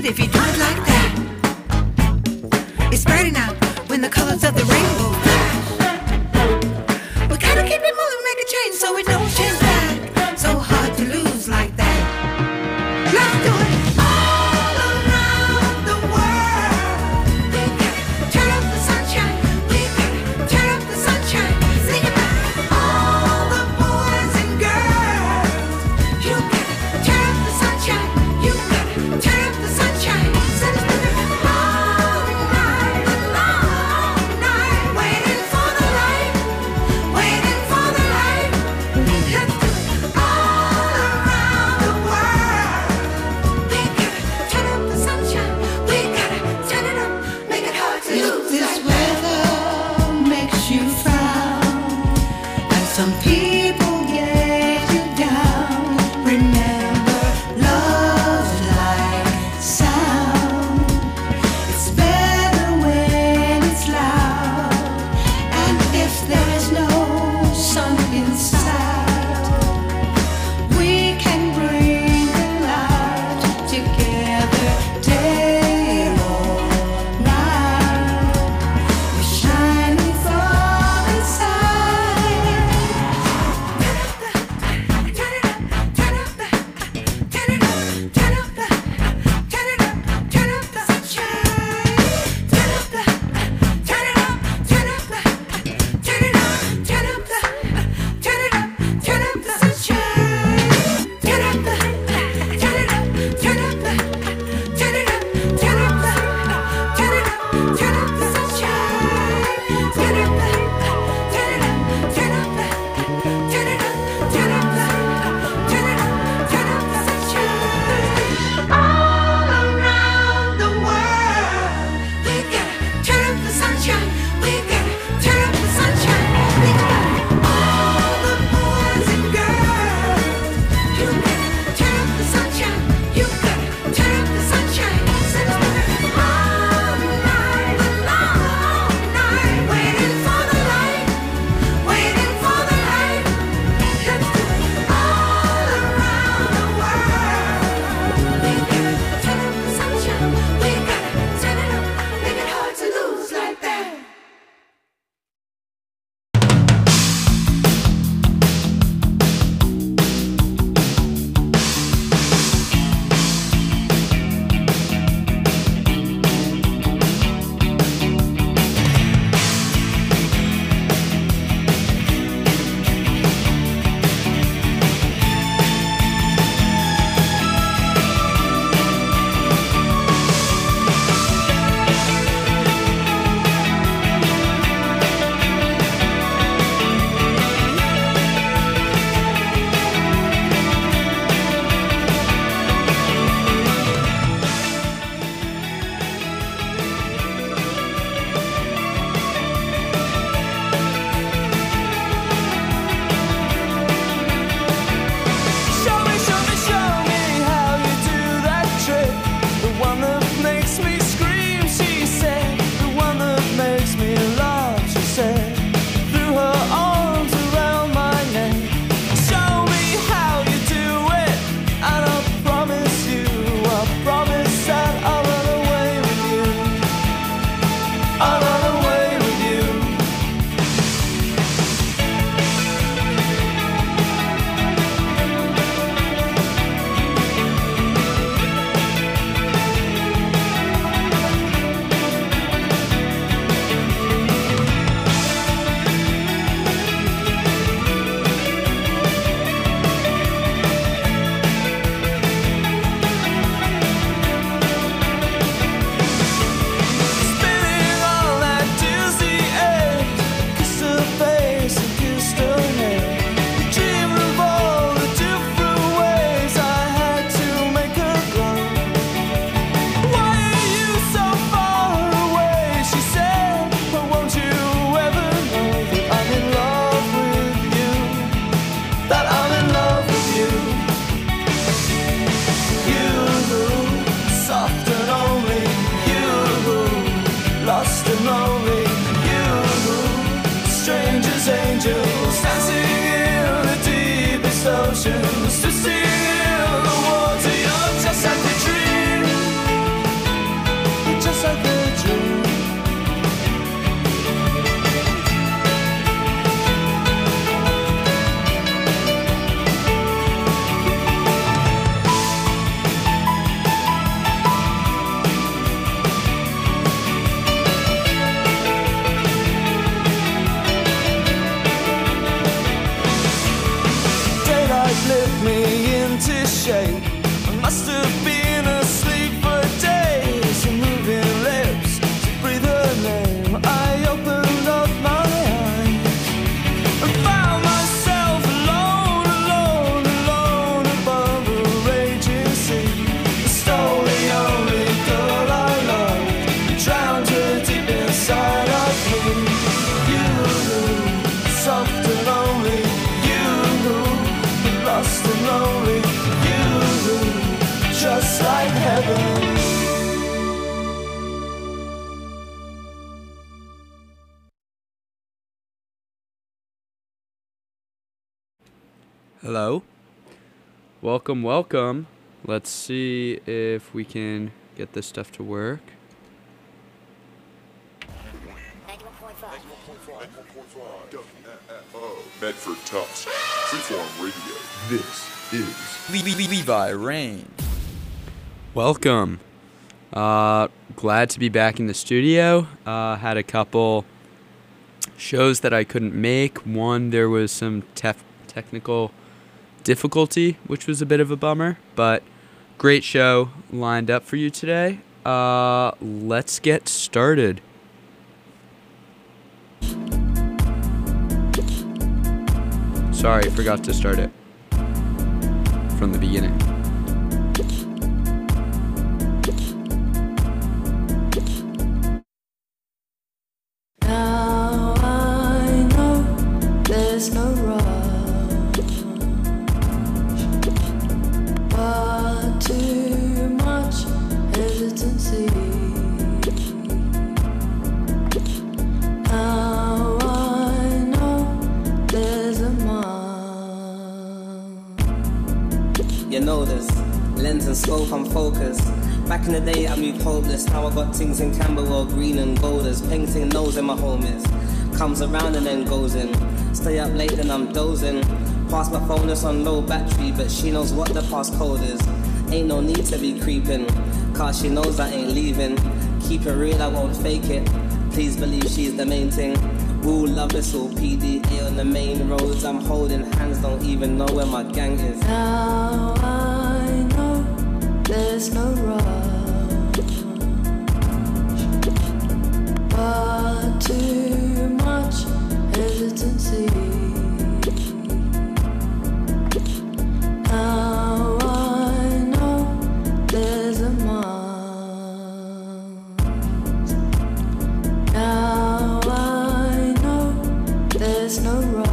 it if you do it like that. It's brighter now when the colors of the rainbow flash. We gotta keep it moving, make a change so it don't change back. So hard to lose like that. Let's do it. All around the world, we gotta turn up the sunshine. We gotta turn up the sunshine. Sing it back. All the boys and girls, you gotta turn up the sunshine. You gotta turn up the sunshine. Send us all night, long night, waiting for the light, waiting for the light. Let's do it. All around the world, we gotta turn up the sunshine. We gotta turn it up, make it hard to lose. If this weather makes you frown, and some people get you down, remember love's like sound. It's better when it's loud, and if there's no sun in sight, we can bring the light together day or night. We're shining from inside. Turn it up, turn up the, turn it up, turn up the, turn it up, turn up the sunshine. Turn up the, turn it up, turn up the, turn it up, turn up the, turn it up, turn up the sunshine. Turn up the, turn it up, turn up the, turn it up, turn up the, turn it up, turn up the sunshine. Turn up the, turn it up, turn up the, turn it up, turn up the, turn it up, turn up the sunshine. All around the world, we gotta turn up the sunshine. We gotta turn up the sunshine. Think about it. All the boys and girls, you gotta turn up the sunshine. You gotta turn up the sunshine. Send us all night, long night, waiting for the light, waiting for the light. Let's do it. All around the world, we gotta turn up the sunshine. We gotta turn it up, make it hard to lose like that. Show me how you do that trick. The one that makes me scream, she said. The one that makes me laugh, she said. Threw her arms around my neck. Show me how you do it, and I promise that I'll run away with you. I'll run away with you. Spinning on that dizzy edge, kissed her face and kissed her head. Dreamed of all the different ways I had to make her glow. Why are you so far away? She said, but won't you ever know that I'm in love with you? That I'm in love with you. You, soft and only you, lost and lonely you, strangers, angels, dancing in the deepest oceans, twisting in the water. You're just like a dream. Hello. Welcome, welcome. Let's see if we can get this stuff to work. 91.5 Medford Tufts Freeform Radio. This is Levi Rain. Welcome. Glad to be back in the studio. Had a couple shows that I couldn't make. One, there was some technical difficulty, which was a bit of a bummer, but great show lined up for you today. Let's get started. Sorry, forgot to start it from the beginning. Now I know there's no rush, but too much hesitancy. Now I know there's a You know this, lens and scope, I'm focused. Back in the day I moved hopeless. Now I got things in Camberwell, green and golders. Painting knows where my home is. Comes around and then goes in. Stay up late then I'm dozing. Pass my phone, it's on low battery, but she knows what the passcode is. Ain't no need to be creeping, cause she knows I ain't leaving. Keep it real, I won't fake it. Please believe she's the main thing. Ooh, love this all PDA on the main roads. I'm holding hands, don't even know where my gang is. Now I know there's no rush, but too much hesitancy. Now I know there's a must. Now I know there's no rush.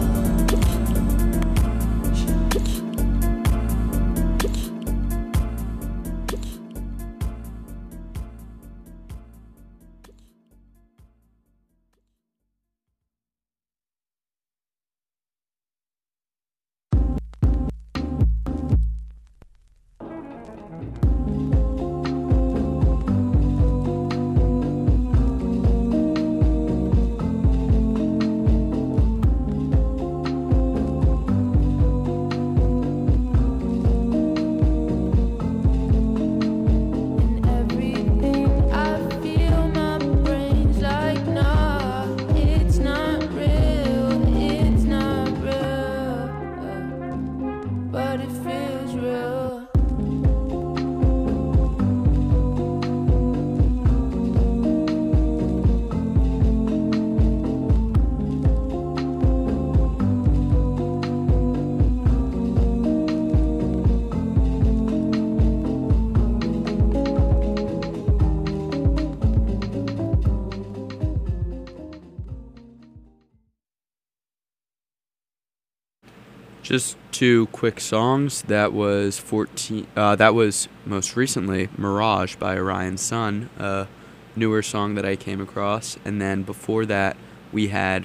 Just two quick songs. That was that was most recently Mirage by Orion Sun, a newer song that I came across, and then before that we had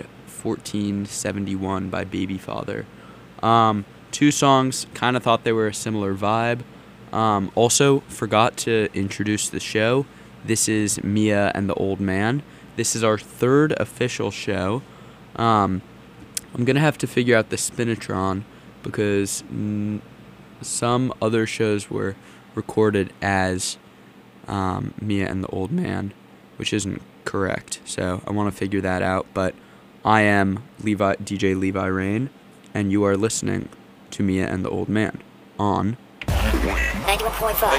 1471 by Baby Father. Two songs, kind of thought they were a similar vibe. Also forgot to introduce the show. This is Mia and the Old Man. This is our third official show. I'm gonna have to figure out the Spinatron, because some other shows were recorded as Mia and the Old Man, which isn't correct. So I want to figure that out. But I am DJ Levi Rain, and you are listening to Mia and the Old Man on 91.5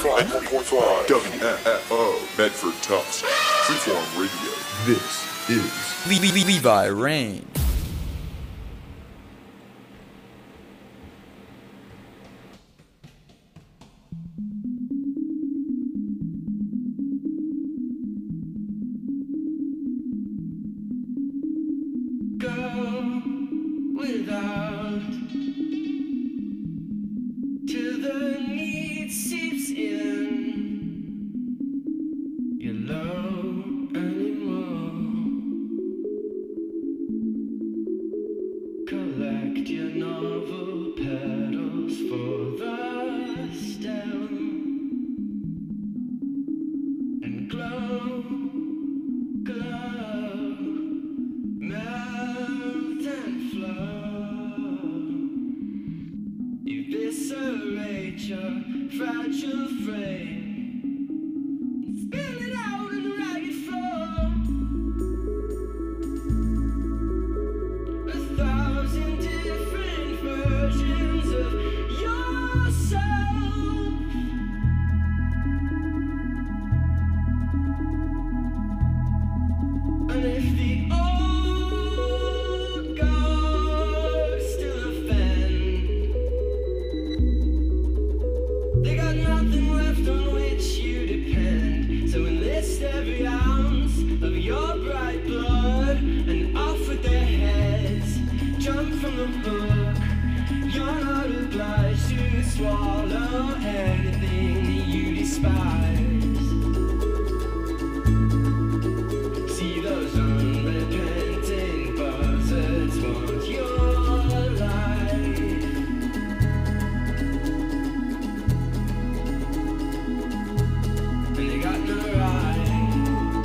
WFO Medford Tufts Freeform Radio. This is Levi Rain. eviscerate your fragile frame. Spill it out in a ragged floor. 1,000 different versions of yourself. And if the old gods still offend, they got nothing left on which you depend. So enlist every ounce of your bright blood and off with their heads. Jump from the hook. You're not obliged to swallow anything that you despise. See those unrepentant buzzards want your life. And they got no right.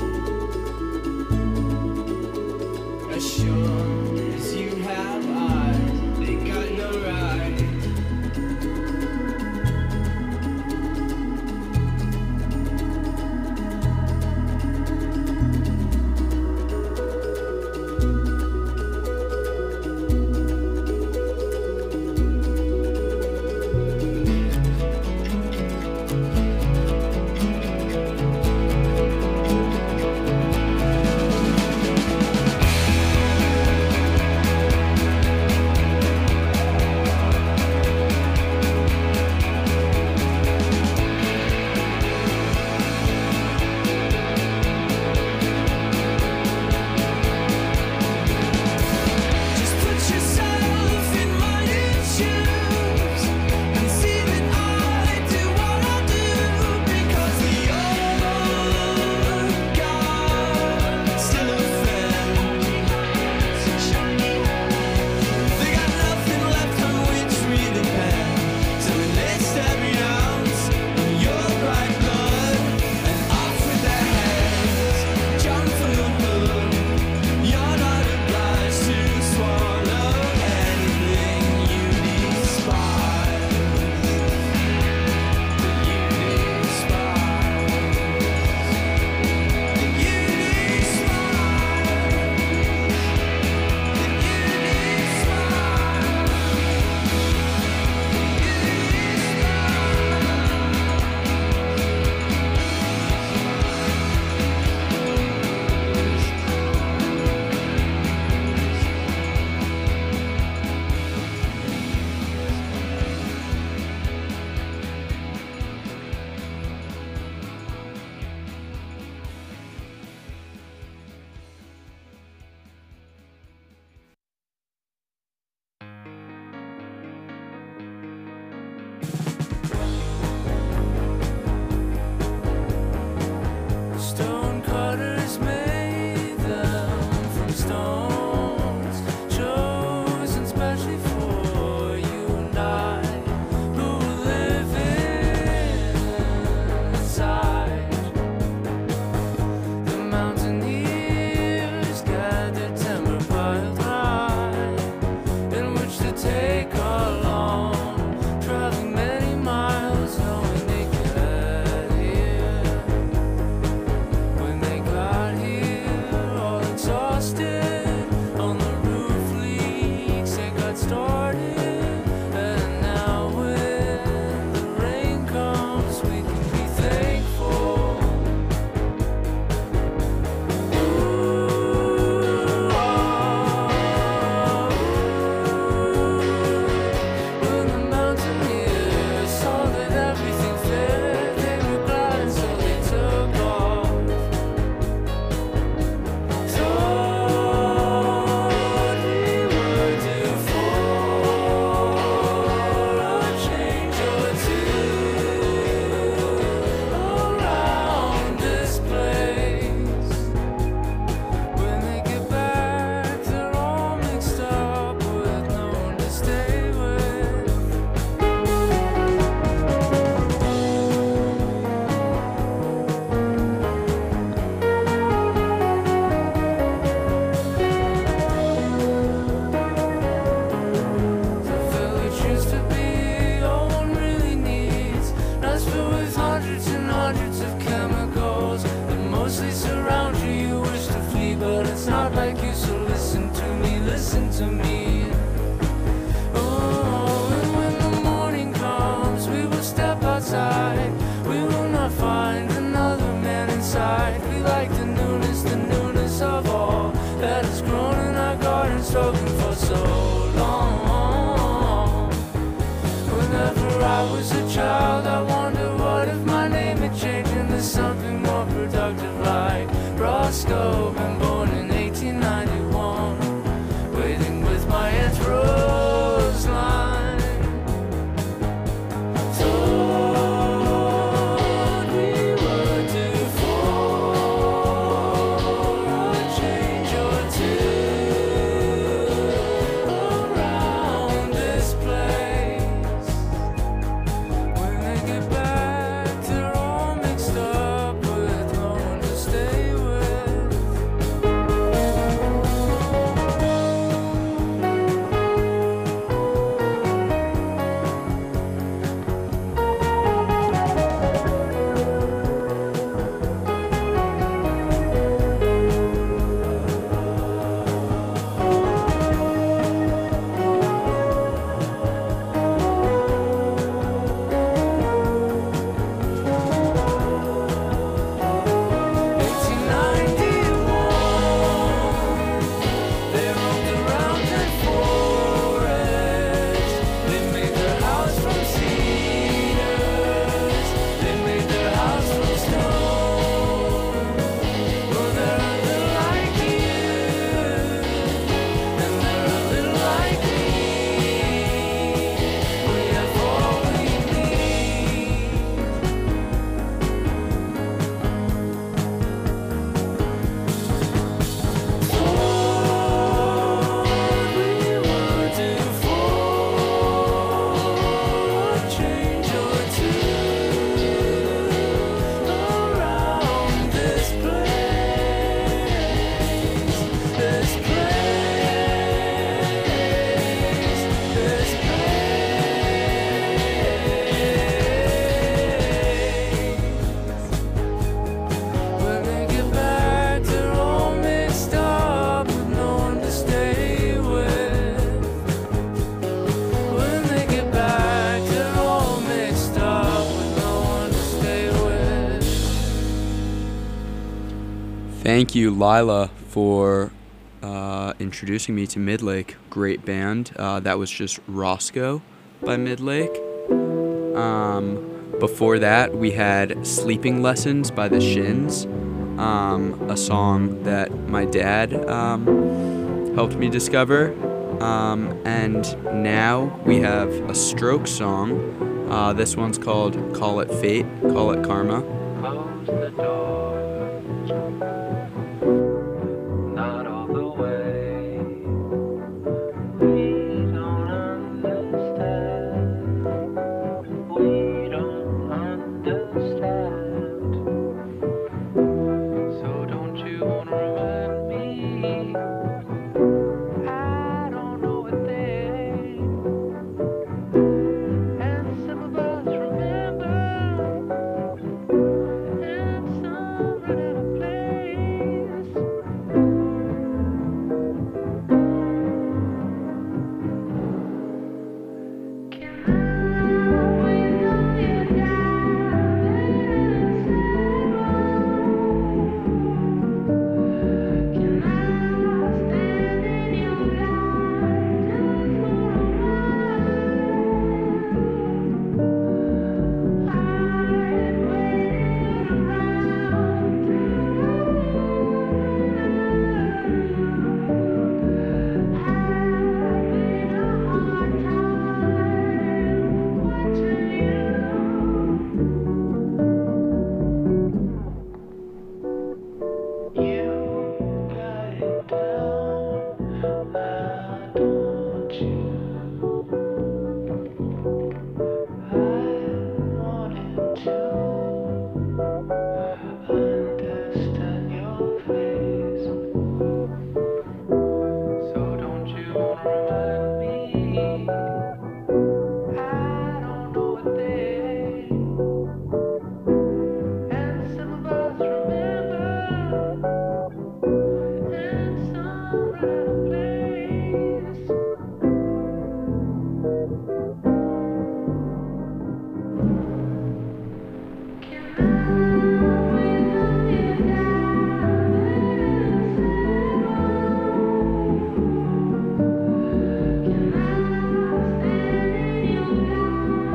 As sure as you have eyes, they got no right. Whenever I was a child, I wonder what if my name had changed into something more productive like Roscoe. Been born in 1891, waiting with my Aunt Roseline. Thought we were due for a change or two around this place. When they get back, they're all mixed up with no one to stay with. They roamed around that forest. They made their house from cedars. They made their house from stone. Well, they're a little like you, and they're a little like me. We have all we need. We were due for a change or two around this place, this place, this place. When they get back, they're all mixed up with no one to stay with. When they get back, they're all mixed up with no one to stay with. Thank you, Lila, for introducing me to Midlake. Great band. That was just Roscoe by Midlake. Before that, we had Sleeping Lessons by the Shins, a song that my dad helped me discover. And now we have a Stroke song. This one's called Call It Fate, Call It Karma. Close the door, not all the way. We don't understand. We don't understand. So don't you wanna remind me? I don't know a thing, and some of us remember. And some run out of place. Can I wait on you Can I stand in your light just for a while? I've waited around having a hard time watching you. You got it down, don't you? I wanted to understand your face. So don't you wanna remind me? I don't know a thing, and some of us remember, and some run out of place. Can I wait on you Can I stand in your light?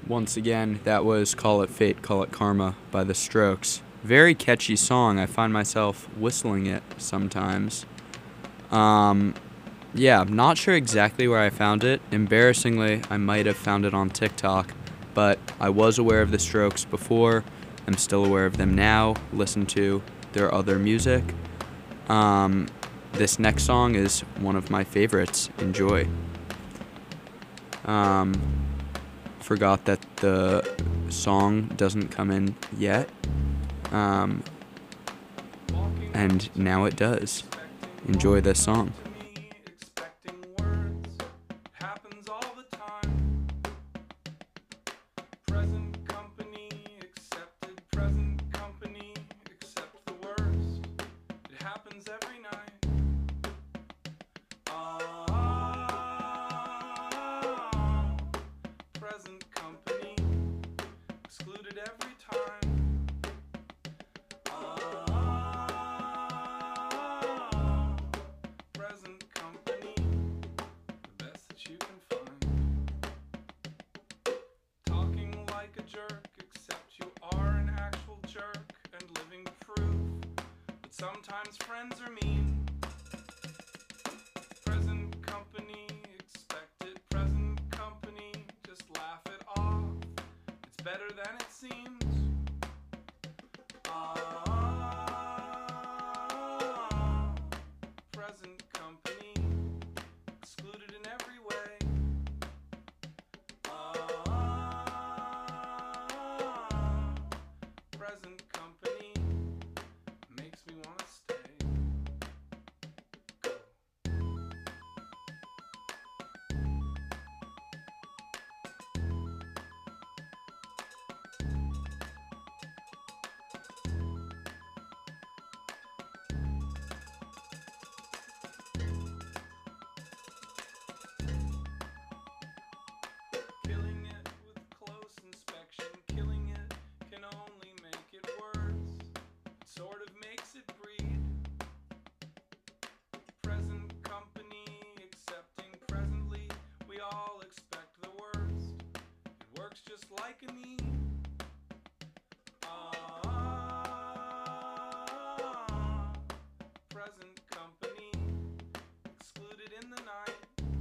Once again, that was Call It Fate, Call It Karma by The Strokes. Very catchy song. I find myself whistling it sometimes. Yeah, I'm not sure exactly where I found it. Embarrassingly, I might have found it on TikTok, but I was aware of The Strokes before. I'm still aware of them now. Listen to their other music. This next song is one of my favorites. Enjoy. Forgot that the song doesn't come in yet. And now it does. Enjoy this song. Expecting words happens all the time. Present company accepted, present company accept the worst. It happens every night. Present company excluded every time. Present company, the best that you can find. Talking like a jerk, except you are an actual jerk and living proof. But sometimes friends are mean. Present company, expected present company, just laugh it off. It's better than it seems. Present company, excluded in every way. Present company makes me wanna stay. Go. Killing it with close inspection, killing it can only make it worse. It sort of makes it breed. Present company accepting presently, we all expect the worst. It works just like a need. Present company excluded in the night.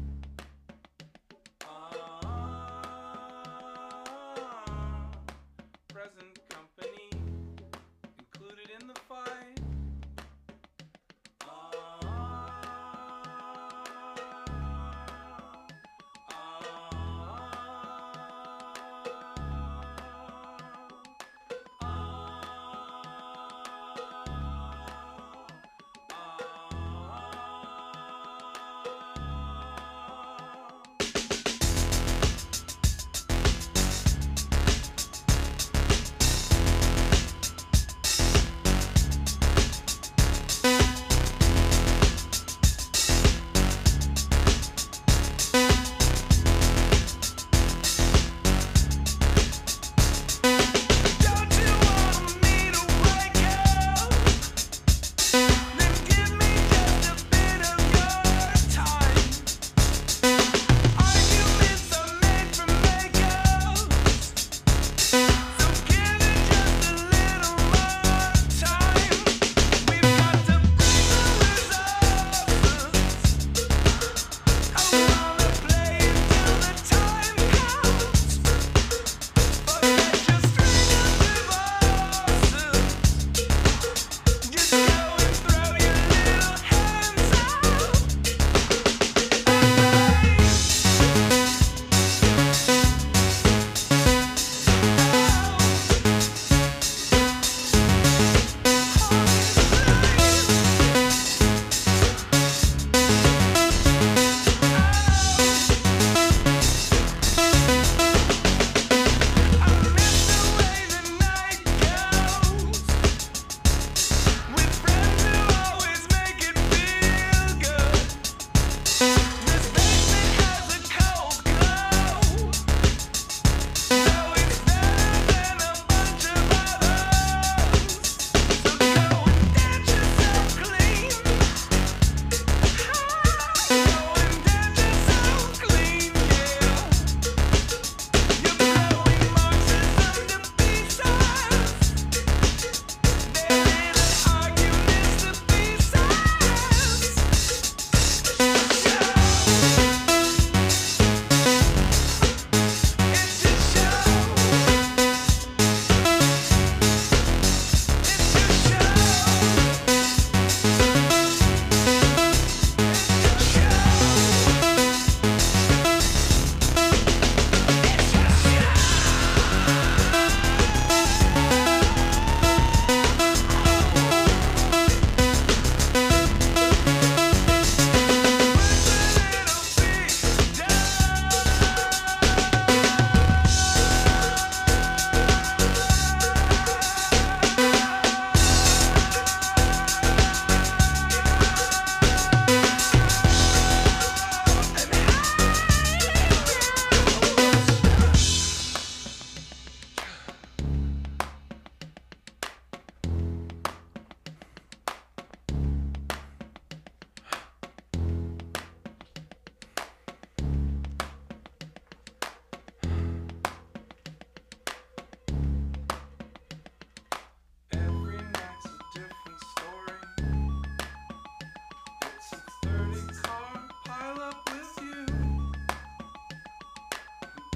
Present company included in the fight.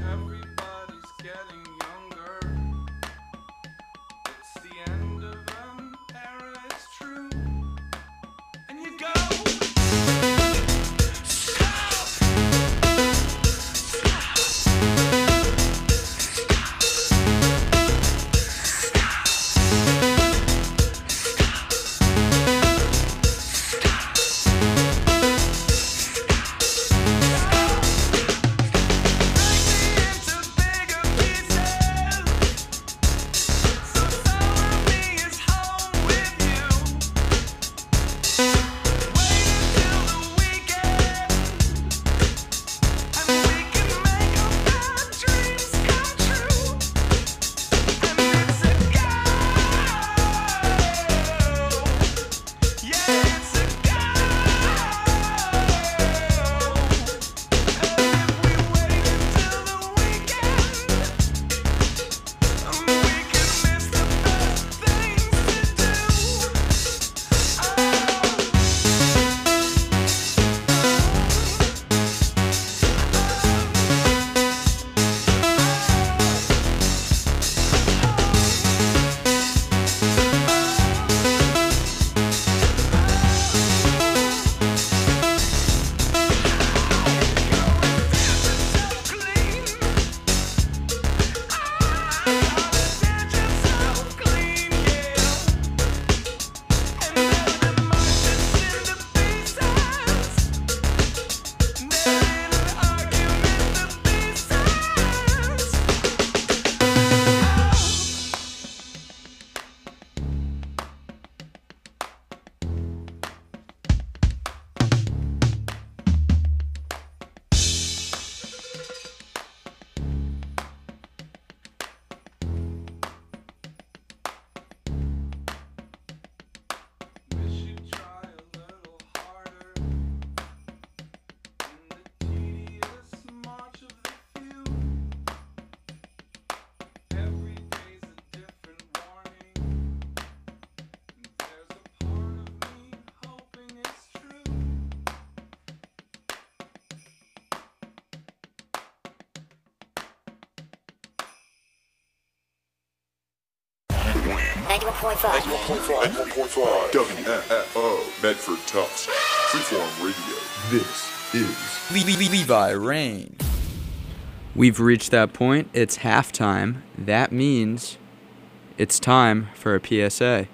Everybody's getting younger. It's the end of an era, it's true. And you go. WFO Medford Tufts Freeform Radio. This is Levi Rain. We've reached that point. It's halftime. That means it's time for a PSA.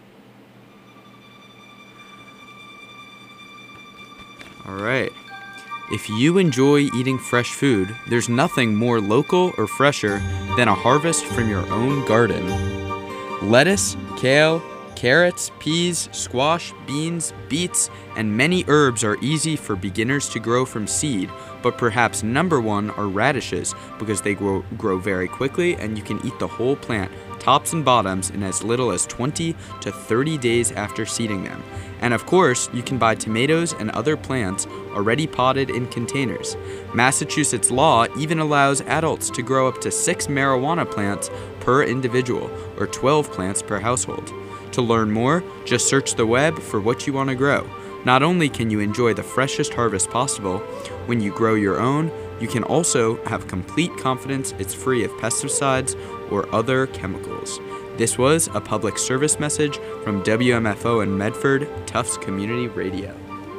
All right. If you enjoy eating fresh food, there's nothing more local or fresher than a harvest from your own garden. Lettuce, kale, carrots, peas, squash, beans, beets, and many herbs are easy for beginners to grow from seed, but perhaps number one are radishes because they grow very quickly and you can eat the whole plant, tops and bottoms, in as little as 20 to 30 days after seeding them. And of course, you can buy tomatoes and other plants already potted in containers. Massachusetts law even allows adults to grow up to 6 marijuana plants per individual, or 12 plants per household. To learn more, just search the web for what you want to grow. Not only can you enjoy the freshest harvest possible, when you grow your own, you can also have complete confidence it's free of pesticides or other chemicals. This was a public service message from WMFO in Medford, Tufts Community Radio.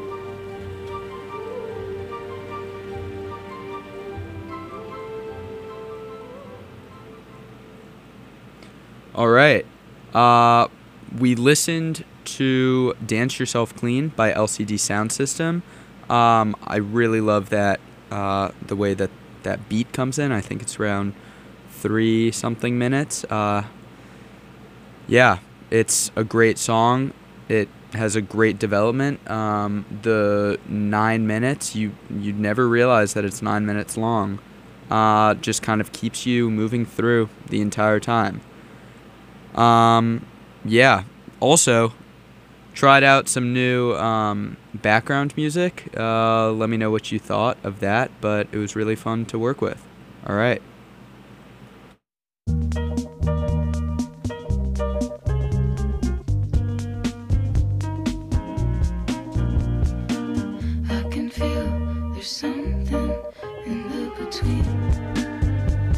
All right. We listened to Dance Yourself Clean by LCD Sound System. I really love that, the way that beat comes in. I think it's around 3-something minutes. Yeah, it's a great song. It has a great development. The 9 minutes, you'd never realize that it's 9 minutes long. Just kind of keeps you moving through the entire time. Yeah, also, tried out some new background music. Let me know what you thought of that, but it was really fun to work with. All right. I can feel there's something in the between.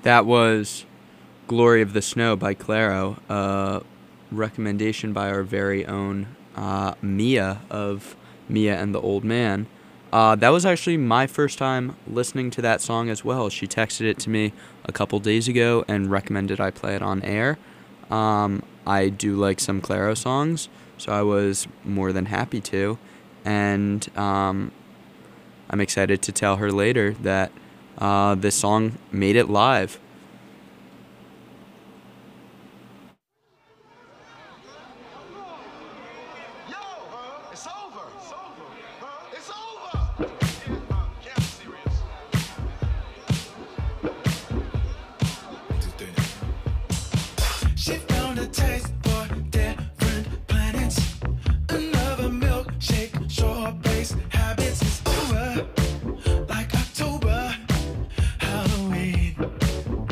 That was Glory of the Snow by Clairo, a recommendation by our very own Mia of Mia and the Old Man. That was actually my first time listening to that song as well. She texted it to me a couple days ago and recommended I play it on air. I do like some Clairo songs, so I was more than happy to. And I'm excited to tell her later that this song made it live. Habits is over, like October, Halloween.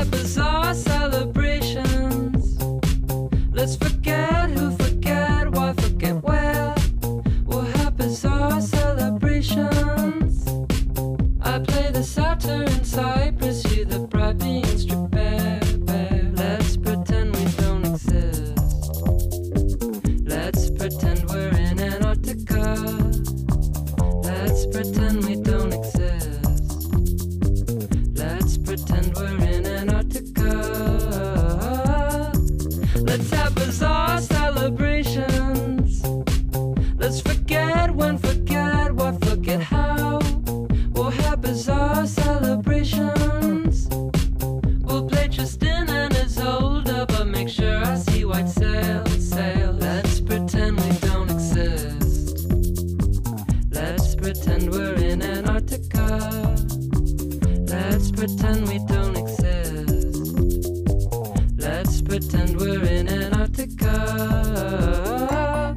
have bizarre celebrations. Let's forget who, forget why, forget where. We'll have bizarre celebrations. I play the satyr in Cyprus, you the bright bean strip bear. Let's pretend we don't exist. Let's pretend we're in Antarctica. Let's pretend we don't exist. Let's pretend we're in Antarctica. Let's have bizarre celebrations. Let's forget when, forget what, forget how. We'll have bizarre celebrations. We'll play Tristan and Isolde, but make sure I see white sail, sail. Let's pretend we don't exist. Let's pretend we're in Antarctica. Let's pretend we don't exist. Let's pretend we're in Antarctica.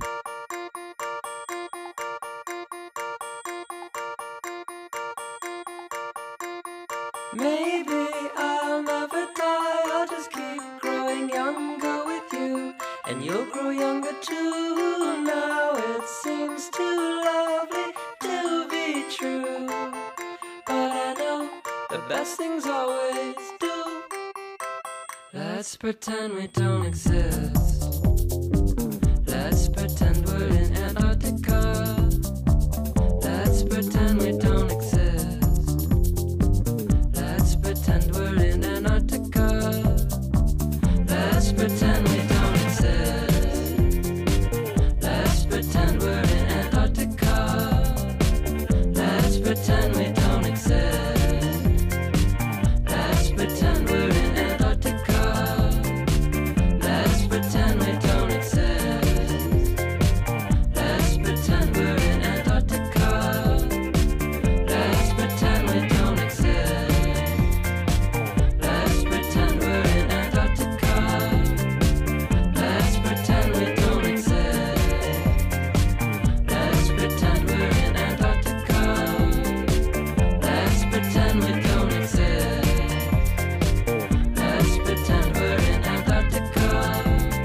Maybe I'll never die, I'll just keep growing younger with you, and you'll grow younger too. Now it seems too lovely to be true, but I know the best things always do. Let's pretend we don't exist. Let's pretend we're in Antarctica. Let's pretend we don't exist. Let's pretend we're in Antarctica. Let's pretend we don't exist. Let's pretend we're in Antarctica. Let's pretend we don't exist. Let's pretend we're in Antarctica. Let's pretend we don't exist. Let's pretend we're in Antarctica. Let's pretend we don't exist. Let's pretend we're in Antarctica. Let's pretend we don't exist. Let's pretend we're in Antarctica. Let's pretend we don't exist. Let's pretend we're in Antarctica.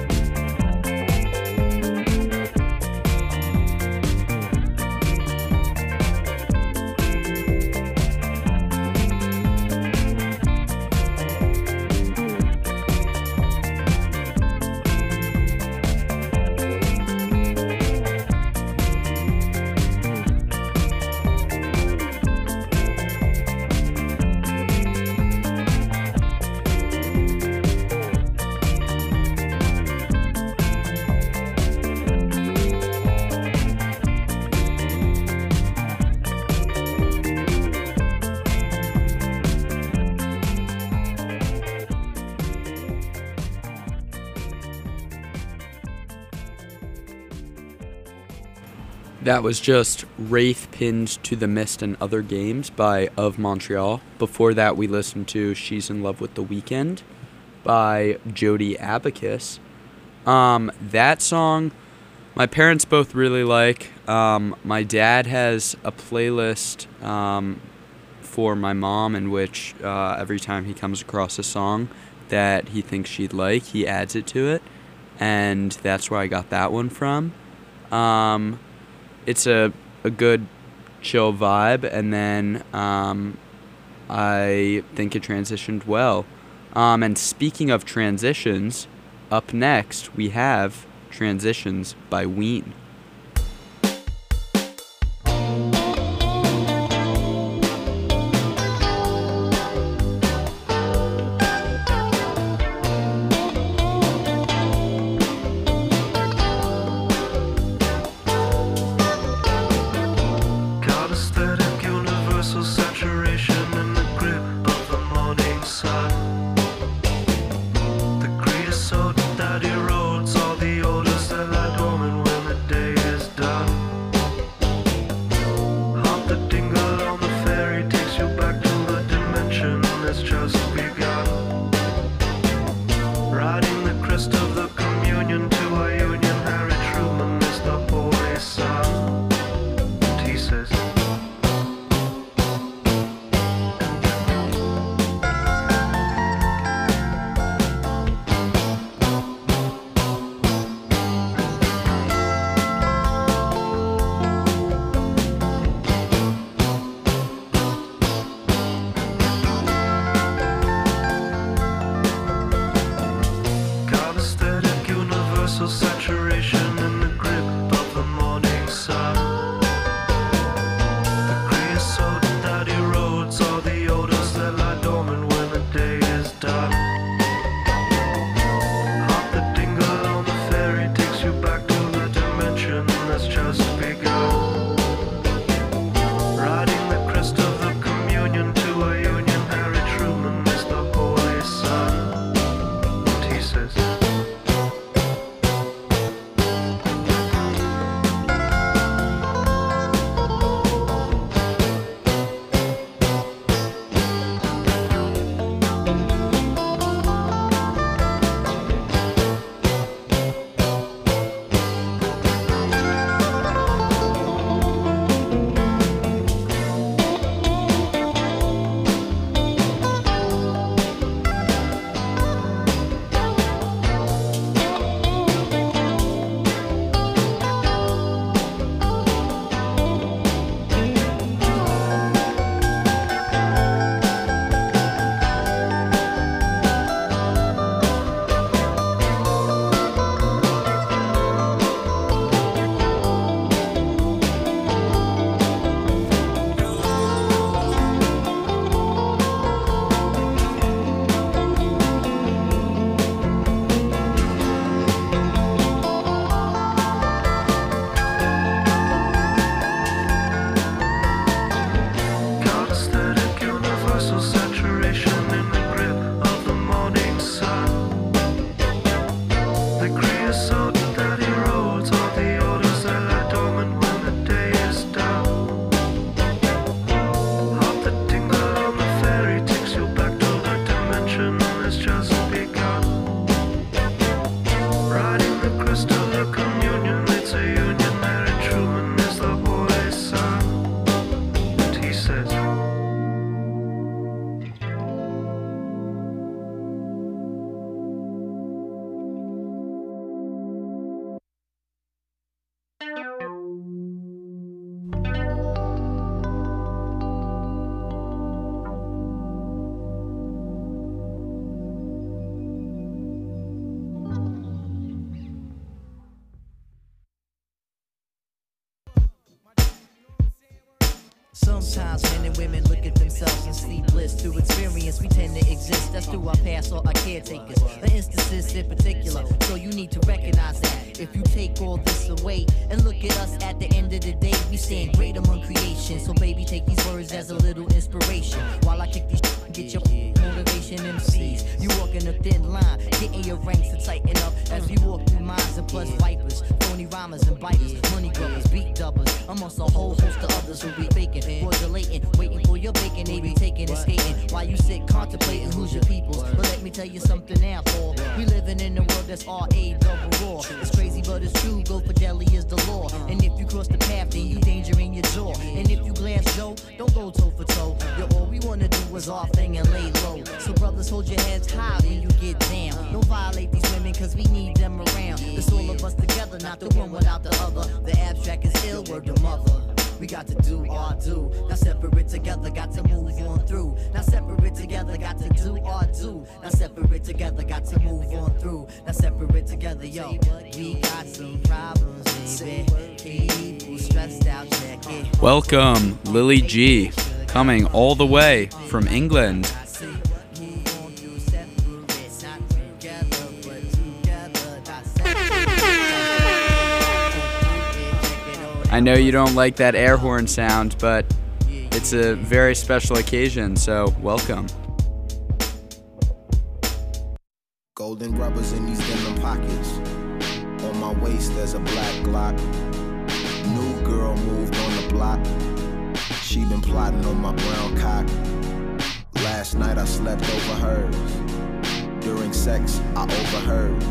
That was just Wraith Pinned to the Mist and Other Games by Of Montreal. Before that, we listened to She's in Love with the Weeknd by Jody Abacus. That song, my parents both really like. My dad has a playlist for my mom in which every time he comes across a song that he thinks she'd like, he adds it to it. And that's where I got that one from. It's a good chill vibe, and then I think it transitioned well. And speaking of transitions, up next we have Transitions by Ween. God aesthetic, universal saturation in the grip of the morning sun. The greed is so that erodes all the odors that lie dormant when the day Most times men and women look at themselves and see bliss. Through experience we tend to exist, that's through our past or our caretakers. The instances in particular, so you need to recognize that. If you take all this away and look at us at the end of the day, we stand great among creation. So baby, take these words as a little inspiration. While I kick these get your motivation MCs. You walk in a thin line, getting your ranks to tighten up as we walk through minds and plus vipers, phony rhymers and biters, money grubbers, beat dubbers, amongst a whole host of others who be faking, fraudulating, waiting for your bacon, they be taking and skating while you sit contemplating who's your peoples. But let me tell you something now, Paul. We living in a world that's R-A-double-raw. It's crazy, but it's true. Go for deli is the law. And if you cross the path, then you danger in your jaw. And if you glance Joe, don't go toe for toe. Yo, all we wanna do is our thing and lay low. So brothers, hold your heads high when you get down. Don't violate these women, cause we need them around. It's all of us together, not the one without the other. The abstract is ill, word to mother. We got to do our do. Now separate together, got to move on through. Now separate together, got to do our do. Now separate together, got to move on through. Now separate together, yo. We got some problems, baby. People stressed out, check it. Welcome, Lily G, coming all the way from England. I know you don't like that air horn sound, but it's a very special occasion, so welcome. Golden rubbers in these denim pockets. On my waist there's a black Glock. New girl moved on the block. She been plotting on my brown cock. Last night I slept over hers. During sex I overheard.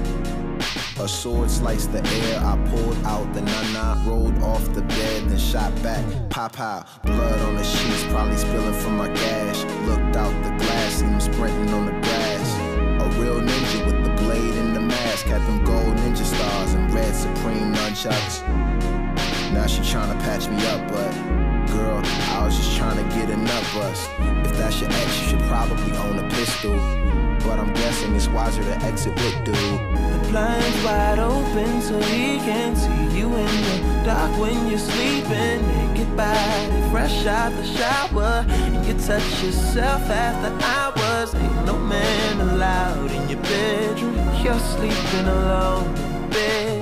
A sword sliced the air, I pulled out the nana, rolled off the bed, then shot back. Pop out, blood on the sheets, probably spilling from my gash. Looked out the glass, seen him sprinting on the grass. A real ninja with the blade and the mask, had them gold ninja stars and red Supreme nunchucks. Now she tryna patch me up, but girl, I was just tryna get a nut bust. If that's your ex, you should probably own a pistol. But I'm guessing it's wiser to exit with dude. The blinds wide open so he can see you in the dark when you're sleeping. Naked body, fresh out the shower, and you touch yourself after hours. Ain't no man allowed in your bedroom. You're sleeping alone in bed.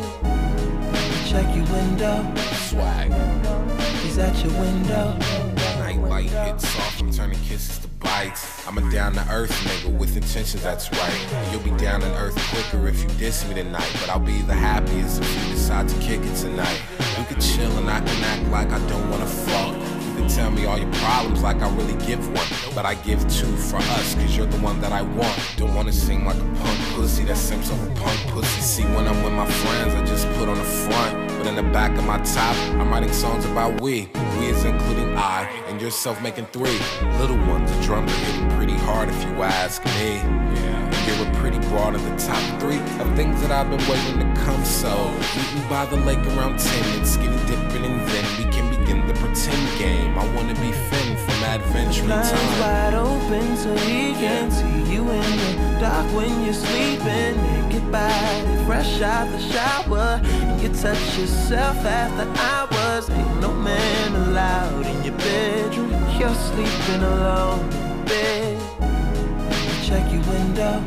Check your window. Swag. He's at your window. Nightlight hits soft, I'm turning kisses to bites. I'm a down-to-earth nigga with intentions, that's right. And you'll be down to earth quicker if you diss me tonight. But I'll be the happiest if you decide to kick it tonight. We could chill and I can act like I don't wanna fuck. You can tell me all your problems like I really give one. But I give two for us, cause you're the one that I want. Don't wanna seem like a punk pussy, that seems like a punk pussy. See, when I'm with my friends, I just put on the front. But in the back of my top, I'm writing songs about we. We is including I, and yourself making three. Little ones, the drums are hitting pretty hard if you ask me. And you're a pretty broad in the top three of things that I've been waiting to come. So, meet me by the lake around 10 and skinny dipping, and then we can begin the pretend game. I wanna be Finn from Adventure Blinds Time. wide open so he can see you in the dark when you're sleeping. Naked body, fresh out the shower, and you touch yourself after hours. Ain't no man allowed in your bedroom. You're sleeping alone in bed. Check your window.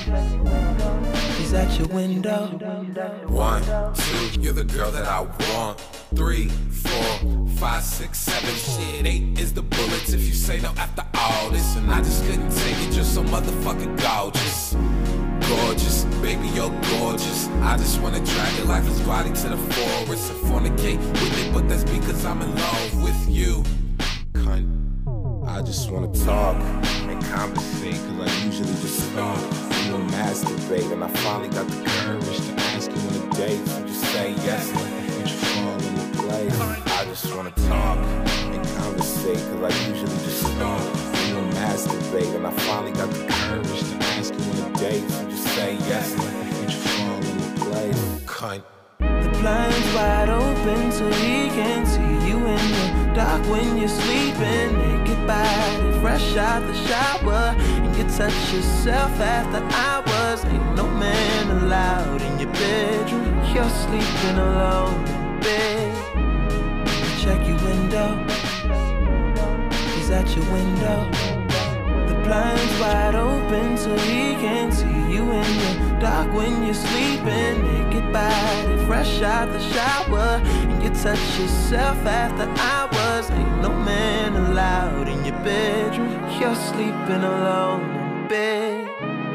He's at your window. 1, 2, you're the girl that I want. 3, 4, 5, 6, 7, shit. 8 is the bullets if you say no after all this. And I just couldn't take it, you're so motherfucking gorgeous. Gorgeous, baby, you're gorgeous. I just wanna drag your lifeless body to the forest and fornicate with it, but that's because I'm in love with you. Cunt. I just wanna talk and conversate, cause I usually just talk. You and masturbate, and I finally got the courage to ask you on a date. You just say yes and let the future fall into place. I just wanna talk and conversate, cause I usually just talk. You and masturbate, and I finally got the courage to ask you on a date. You just say yes and let the future fall into place. Cunt. The blinds wide open so he can see you in the dark when you're sleeping. Naked body, fresh out the shower, and you touch yourself after hours. Ain't no man allowed in your bedroom. You're sleeping alone in bed. Check your window. at your window. The blinds wide open so he can't see you in the dark when you're sleeping. Naked body, fresh out the shower, and you touch yourself after hours. Ain't no man allowed in your bedroom. You're sleeping alone in bed.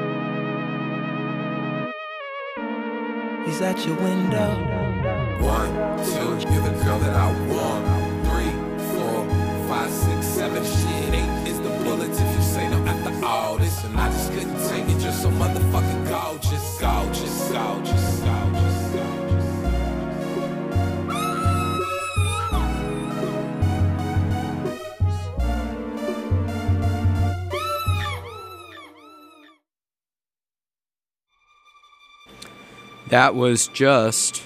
He's at your window. 1, 2, you're the girl that I want. 3, 4, 5, 6, 7, shit, 8 is the bullets if you say no after all this. And I just couldn't take it, you're so motherfucking gorgeous, gorgeous, gorgeous, gorgeous, gorgeous. That was just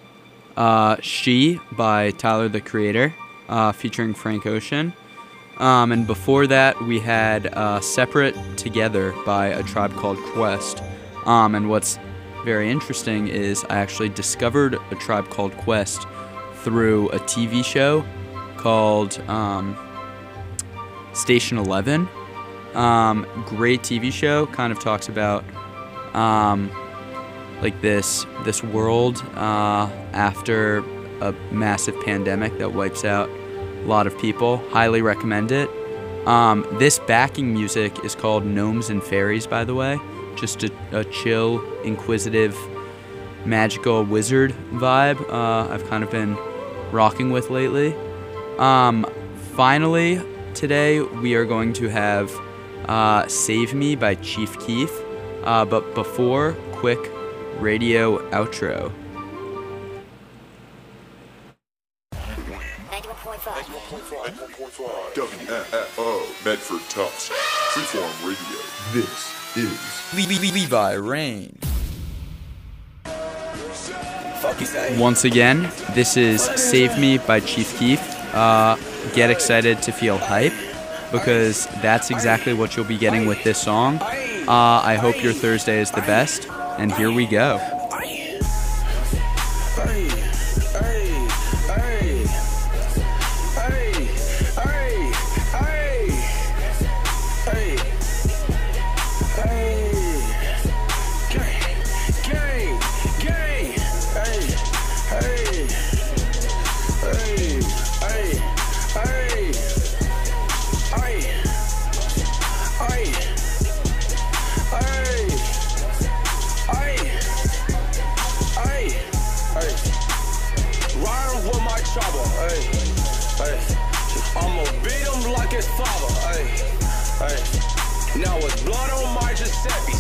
She by Tyler, the Creator, featuring Frank Ocean. And before that, we had Separate Together by A Tribe Called Quest. And what's very interesting is I actually discovered A Tribe Called Quest through a TV show called Station 11. Great TV show, kind of talks about like this world after a massive pandemic that wipes out a lot of people. Highly recommend it. This backing music is called Gnomes and Fairies, by the way. Just a chill, inquisitive, magical wizard vibe I've kind of been rocking with lately. Finally, today we are going to have Save Me by Chief Keef. But before, quick radio outro. 91.5 WFO Medford Tufts Freeform Radio. This is Levi Rain. Once again, this is Save Me by Chief Keef. Get excited to feel hype, because that's exactly what you'll be getting with this song. I hope your Thursday is the best, and here we go. I'ma beat him like his father, now it's blood on my Giuseppe's,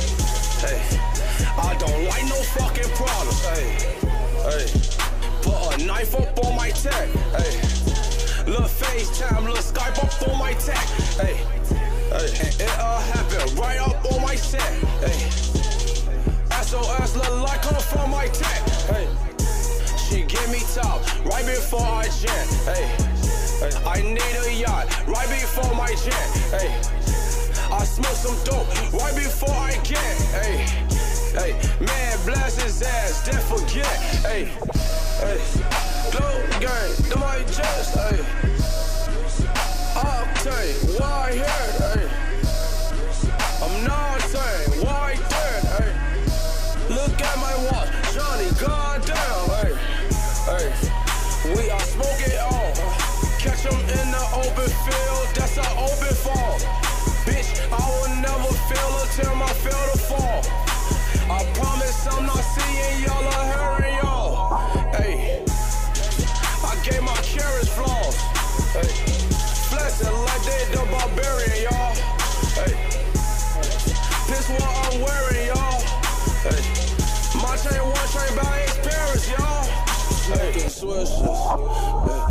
I don't like no fucking problems, put a knife up on my tech, little FaceTime, little Skype up on my tech, and it happened right up on my set, SOS look like come from my tech, she give me top right before I jet, I need a yacht right before my jet, I smoke some dope right before I get, man bless his ass, then forget, Glow gang, to my chest, Octane, why here, I'm not saying why dead, look at my watch, Johnny, goddamn, we are smoking all, catch them in the open field, that's an open fall, bitch, I will never feel until my feel to fall, I promise I'm not seeing y'all or hearing y'all, I gave my carrots flaws, flexing like they the barbarian, y'all, this what I'm wearing, y'all, my chain one chain by his parents, y'all, smoking swishers.